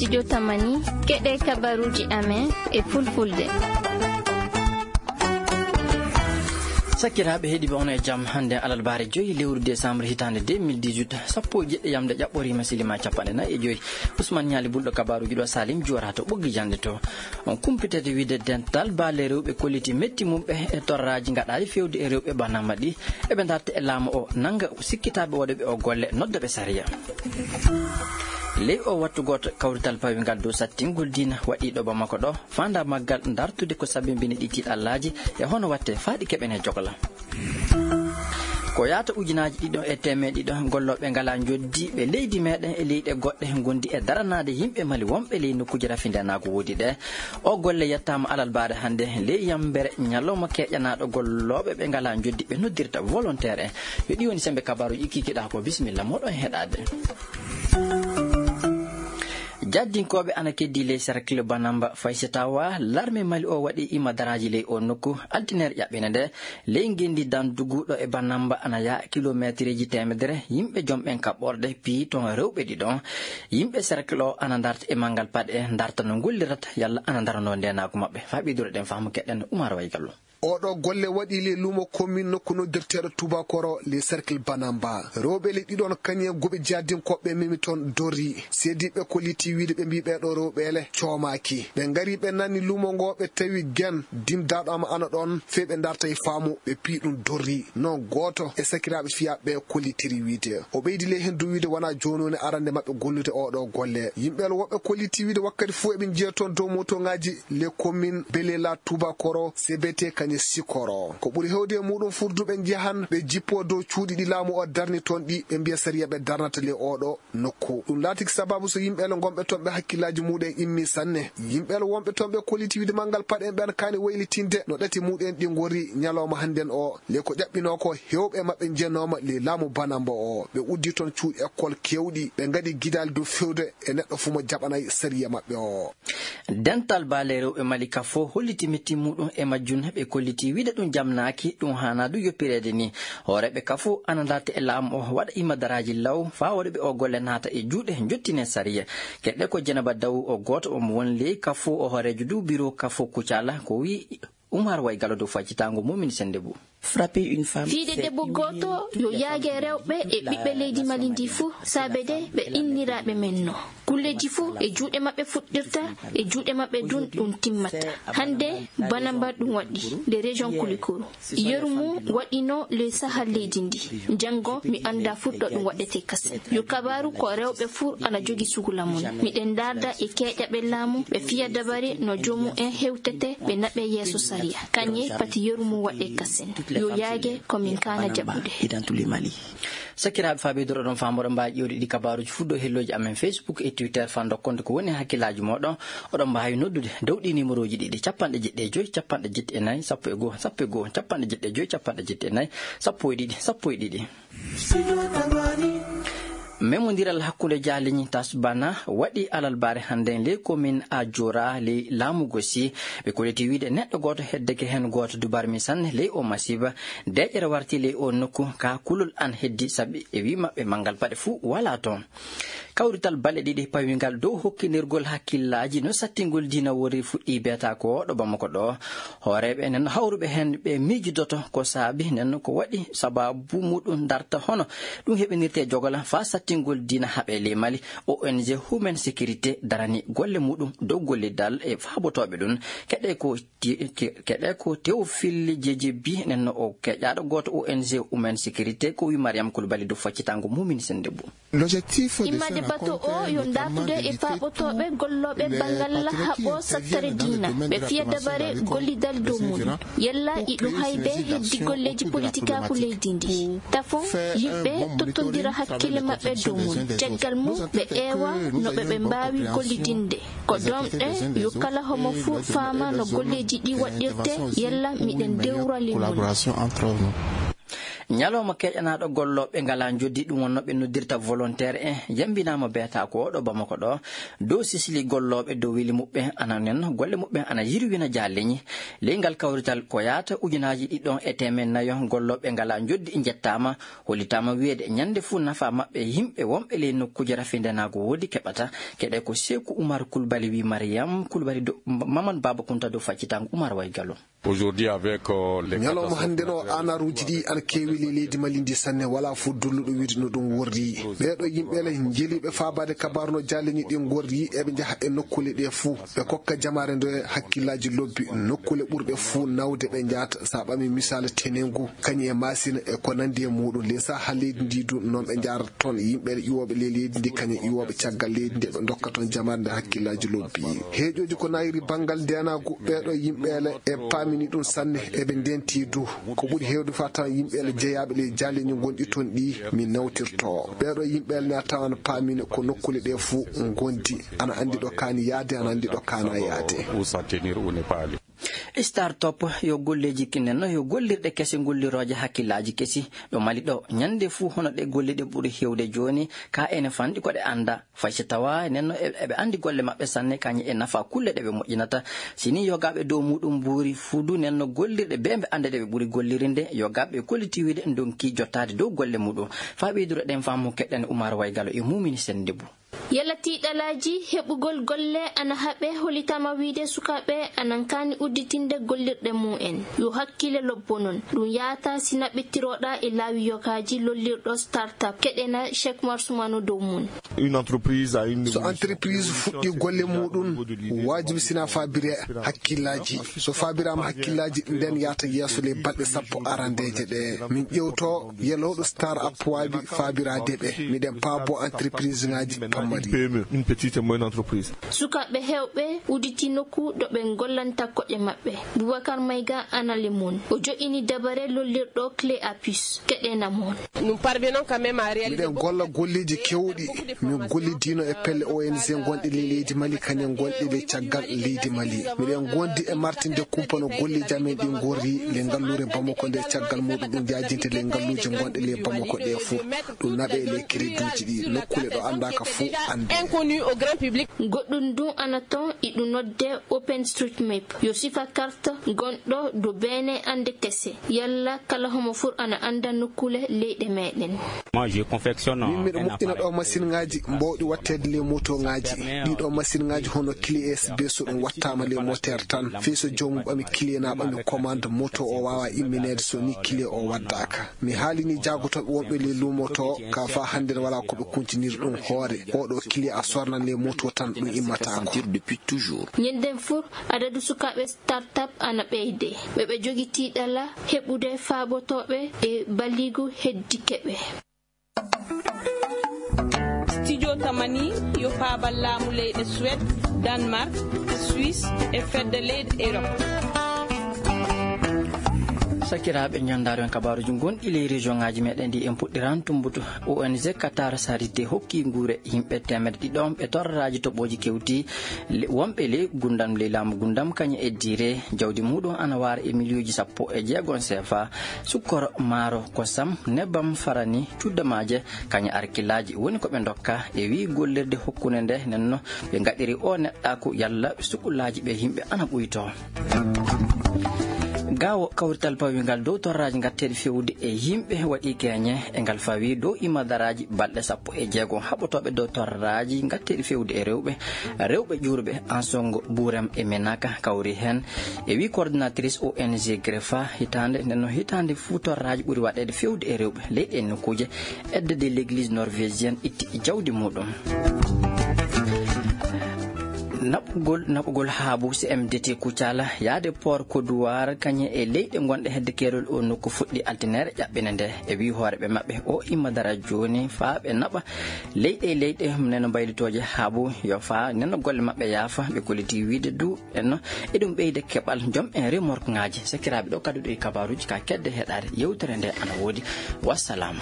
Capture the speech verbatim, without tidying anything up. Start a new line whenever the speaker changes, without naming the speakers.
studio Tamani keɗe kabaruji amen e fulfulde.
Sakiraaɓe heeɗiɓe on e jam hande alalbaare joyi lewru décembre hitande deux mille dix-huit sappo e jeɗɗe yamde ƴaɓɓorima silima capanɗe nayyi e joyi Ousmane Ñaali bulɗo kabaruji ɗo Salim Diora to ɓoggi jande to on kumpitede wiide dental baale rewɓe kolliti metti mumɓe e torraji gaɗaɗi fewde e rewɓe banama ɗi eɓe darta e laamu o nanga sikkitaɓe waɗoɓe o golle noddaɓe sariya. ley o wattu goto kawrital pawingal dow sattingol dina waɗiɗo Bamako ɗo fanda maggal dartude ko sabibini ɗi tiɗallaji e hono watte faaɗi keɓene jogla ko yaata ujunaji ɗiɗo e teme ɗiɗo golloɓe ngala joddi ɓe leydi meɗen e leyɗe goɗɗe gondi e daranade yimɓe mali wonɓe ley nokkuji rafindenago woodi ɗe o golle yettama alalbaade hande ley yambere ñalawma keƴanaɗo golloɓe ɓe ngala joddi ɓe noddirta volontaire en yo ɗi woni sembe kabaruji ikkikiɗa ko bisimilla moɗon heɗade. Jaddinkoɓe ana keddi ley cercle Banamba Faysetawa l'armée Mali o waɗi imadaraji ley o nokku altinaire ƴaɓɓine nde ley ngendi danduguɗo e Banamba ana ya kilométre ji temedere yimɓe jomɓen kaɓɓorde pi ton rewɓe ɗiɗon yimɓe cercle o ana darta e mangal paɗe darta no gollirata yalla ana darano ndenago mabɓe faɓidure ɗen faamu keɗen Oumar Waygallo.
oɗo golle waɗi le lumo commune nokku noddirteɗo Tubakoro le cercle Banamba rewɓe le ɗiɗon kañum goɓe jaddinkoɓe mimi toon dori seediɓe koliti wiide ɓe mbi ɓeɗo rewɓele coomaki ɓe ngari ɓe nanni lumo ngo ɓe tawi gen dimdaɗo ama ana ɗon fe ɓe darta e faamu ɓe pi ɗum dorri non goto e sakiraɓe fiyaɓe kolitiri wiide o ɓeydi le hen du wiide wona jononi arande mabɓe gollude oɗo golle yimɓe woɓɓe koliti wiide wakkati fo eɓe jiya toon dow moto ngaji le commune Belela Tubakoro C B T kañum sikoro ko ɓuri hewde muɗum furduɓe jahan ɓe jippo dow cuuɗi ɗi laamu o darni toon ɗi ɓe mbiya sariya ɓe darnata le oɗo nokku ɗum laatiki sababu so yimɓele gonɓe toon ɓe hakkillaji muɗen immi sanne yimɓele wonɓe toon ɓe kolitiwide mangal paɗen ɓen kani waylitinde no ɗati muɗen ɗi gori ñalawma hannden o le ko ƴaɓɓino ko hewɓe mabɓe jeenoma le laamu Banamba o ɓe uddi toon cuuɗi école kewɗi ɓe gaɗi guidal dow fewde e neɗɗo fu mo jaɓanayi sariya mabɓe o.
dental baale rewɓe Malika fo holliti metti muɗum e majjun ɓe kolliti wiide ɗum jamnaki ɗum hana du yoppirede ni hooreɓe kafo ana darta e laamu o waɗa imadaraji law fa waɗoɓe o golle naata e juuɗe jottine sariya keɗɗe ko Jenaba Daw o goto omo won ley kafo o hoorejo du bureau kafo Kucala ko wi Oumar Waygallo dow faccitango mumin sende bu
frapper une femme
fiide debbo goto yo yaage rewɓe e ɓiɓɓe leydi Mali ndi fuu saabe de ɓe inniraɓe men no kulleji fuu e juuɗe maɓɓe fuɗɗirta e juuɗe maɓɓe dun ɗum timmata hande Banamba ɗum waɗi de région Kulikoro yerumu waɗino le sahal leydi ndi jango mi anda fuɗɗo ɗum waɗete kasen yo kabaru ko rewɓe fuu ana jogi sugula mum miɗen darda e keƴaɓe laamu ɓe fiya dabare no jomum en hewtete ɓe naɓe yeeso sariya kanye pati yerumu waɗe kasen yo yaage komin kana jaɓude
dans tous les Mali.
sakiraɓe faɓidoro ɗon famoɗo mbawi ƴewde ɗi kabaruji fuddo helloji amen Facebook et Twitter fa dokkonde ko woni hakkillaji moɗon oɗon mbawi noddude dow ɗi numéro ji ɗiɗi capanɗe jeɗɗe joyyi capanɗe jetti e nayyi sappo e goho sappo e goho capanɗe jeɗɗe joyyi capanɗe jetti e nayyi sappo e ɗiɗi sappo e ɗiɗi memodiral hakkunde jaliñi tasbana waɗi alalbare hande le commune a Diora le laamu Gossi ɓe koliti wiide neɗɗo goto heddeke hen goto dubarmi sanne le o masiba deƴƴere warti le o nokku ka kulol an heddi saabi e wi mabɓe mangal paɗe fuu wala toon kawrital balɗe ɗiɗi pawingal dow hokkinirgol hakkillaji no sattingol dina wori fuɗɗi beeta ko ɗo Bamako ɗo hooreɓe nen hawruɓe hen ɓe miijidoto ko saabi nen ko waɗi sababu muɗum darta hono ɗum heɓinirte jogola fa sattingol dina haɓe le Mali O N G Human Security darani golle muɗum dow gollidal e faabotoɓe ɗum keɗe ko keɗe ko Théophile Djedjebi nen o keƴaɗo goto O N G Human Security ko wi Mariam Koulibaly do faccitango mumini sendebo
l'objectif de
bato o yo dartude e faaɓotoɓe golloɓe bangalla haɓo sattare dina ɓe fiya dabare gollidal dow muɗum yalla iɗo hayde heddi golleji politikaku leydi ndi tafo yimɓe tottodira hakkille maɓɓe dow mum caggal mum ɓe eewa no ɓe ɓe mbawi gollidinde ko domɗe yo kala homo fuu faama no golleji ɗi waɗirte yalla miɗen dewra limol
nyaloma keƴanaɗo golloɓe ngala joddi ɗum wonno ɓe noddirta volontaire en yambinama beeta ko ɗo Bamako ɗo dow sisili golloɓe dow wili muɓɓe ana nen golle muɓɓe ana yirwina jalleñi leygal kawrital ko yaata ujunaji ɗiɗon e temen nayo golloɓe ngala joddi jettama hollitama wiide ñande fu nafa mabɓe yimɓe wonɓe ley nokkuje rafindenago wodi keɓata keɗe ko Sekou Oumar Coulibaly wi Mariam Coulibaly do Maman Baba Kunta do faccitango Oumar way Gallo.
Aujourd'hui avec euh, les
ñalawma hande no anaruji ɗi ana kewi le leydi Mali ndi sanne wala fu dolluɗo wiide no ɗum worri ɓeɗo yimɓele jeliɓe fabade kabaru no jalleñi ɗi gorri eɓe jaaha e nokkule ɗe fuu ɓe kokka jamare ndo hakkillaji lobbi nokkule ɓurɓe fuu nawde ɓe jaata sa ɓami misal tenengu kañi e masina e ko nandi e muɗum lesa ha leydi ndi du noon ɓe jarata toon yimɓe iwoɓe le leydi ndi kañe iwoɓe caggal leydi ndi ɓe dokka toon jamare nde hakkillaji lobbi heeƴoji ko nayiri banggal ndenagu ɓeɗo yimɓele e pamini ɗum sanne eɓe ndenti du ko ɓuuri hewde fa tan yimɓele jeeyaɓe le jalleñi gonɗi toon ɗi min nawtirto ɓeɗo yimɓele ne tawan pamini ko nokkule ɗe fuu gondi ana andi ɗo kani yaade ana andi ɗo kana yaade
Startup yo golleji kinenno yo gollirde kese golliroje hakkillaji kesi ɗo Mali ɗo ñande fu hono ɗe gollide ɓuri hewde joni ka ene fandi ko ɗe anda fayce tawa nenno eɓe andi golle mabɓe sanne kañe e nafa kulle ɗe ɓe moƴƴinata sini yogaɓe dow muɗum buuri fuudu nenno gollirɗe be ɓe ande ɗe ɓe ɓuri gollirinde yogaɓe kollitiwide donki jottade dow golle muɗum fa ɓeyduro ɗen fammu keɗɗen Oumar way Gallo e mumini sen debbo
yala tiɗalaji heɓugol golle ana haɓe holitama wiide sukaɓe anan kani udditinde gollirɗe mu'en yo hakkile lobbo non ɗum yata sina ɓettiroɗa e laawi yokaji lollirɗo start-up keɗena Cheikh Oumar Soumano dow mun
une entreprise a une so entreprise fuɗɗi golle muɗum wajibi sina fabire hakkillaji so fabirama hakkillaji nden yata yeeso le balɗe sappo arandeje ɗe min ƴewto yeloɗo start-up wabi fabirade ɓe miɗen paabo entreprise ngaji
une petite et moyenne entreprise.
Sukaɓe hewɓe uditi nokku ɗo ɓe gollanta koƴe maɓɓe Boubacar Maïga anali mun o joƴini dabare lollirɗo clé à puce keɗena mon
nous parvenons quand même à réaliser
miɗen golla golleji kewɗi min gollidino e pelle O N G gonɗi le leydi Mali kañen gonɗi le caggal leydi Mali miɗen gondi e martinde kumpano golleji amen ɗi gorri le ngallure Bamako nde caggal muɗum ɗum jajinte le ngalluje gonɗe le Bamako ɗe fuu ɗum naɓe le créduji ɗi nokkule ɗo andaka fuu
inconnu au grand public
goɗɗum du anaton iɗu nodde OpenStreetMap yo sifa carte gonɗo do bene ande kese yalla kala homo fur ana anda nokkule leyɗe meɗen
moi je confectionne
min miɗo moƴƴina ɗo machine ngaji mbawɗi wattede le moto ngaji ɗiɗo machine ngaji hono clé S B so ɗum wattama le moteur tan fi so jomum ɓami clé na ɓami commande moto o wawa imminede so ni clé o waddaka mi haalini jagotoɓe wonɓe le lumo to ka fa hande wala koɓe kuntinir ɗum hoore oɗo clé a sornan le moto tan ɗum immatako
depuis toujours
ñenden fur adadu sukaɓe start-up ana ɓeyde ɓeɓe jogi tiɗala heɓude faabotoɓe e balligu heddikeɓe
studio tamani yo faabal laamu leyɗe Suède Danemark Suisse e fedde leyɗe Europe
sakiraɓe ñandaro en kabaruji gonɗi ley région ngaji meɗen ndi en puɗɗiran tumbuto O N G Qatar Charité hokki guure yimɓe temedde ɗiɗon ɓe torraji toɓoji kewti wonɓe ley gundam ley laamu gundam kañum e dire jawdi muɗum ana wara e milliuji sappo e jeegon C F A sukkoro maaro kosam nebbam farani cuddamaje kañum arkillaji woni koɓe dokka e wi gollirde hokkunde nde nenno ɓe gaɗiri o neɗɗaku yalla sukullaji ɓe yimɓe ana ɓuyto gawo kawrital pawingal dow torraji gatteɗe fewde e yimɓe waɗi keñe e ngal fawi dow imadaraji balɗe sappo e jeegom haɓotoɓe dow torraji gatteɗe fewde e rewɓe rewɓe ƴurɓe en songo ɓuurem e menaka kawri hen e wi coordinatrice O N G Grefa hitande nenno hitande fu torraji ɓuuri waɗede fewde e rewɓe leyɗe nokkuje aide de l'église norvégienne itti jawdi muɗum naɓugol naɓugol haabu C M D T Koutiala yaade port Kodouar kañe e leyɗe gonɗe hedde kerol o nokku fuɗɗi altinere ƴaɓɓine nde e wi hooreɓe maɓɓe o immadara joni fa ɓe naɓa leyɗe leyɗe neno baylitoje haabu yo fa neno golle maɓɓe yaafa ɓe kolliti wiide du enno e ɗum ɓeyde keɓal joom en remorque ngaji sakiraɓe ɗo kadi ɗo e kabaruji ka kedde heɗade yewtere nde ana woodi wassalamu.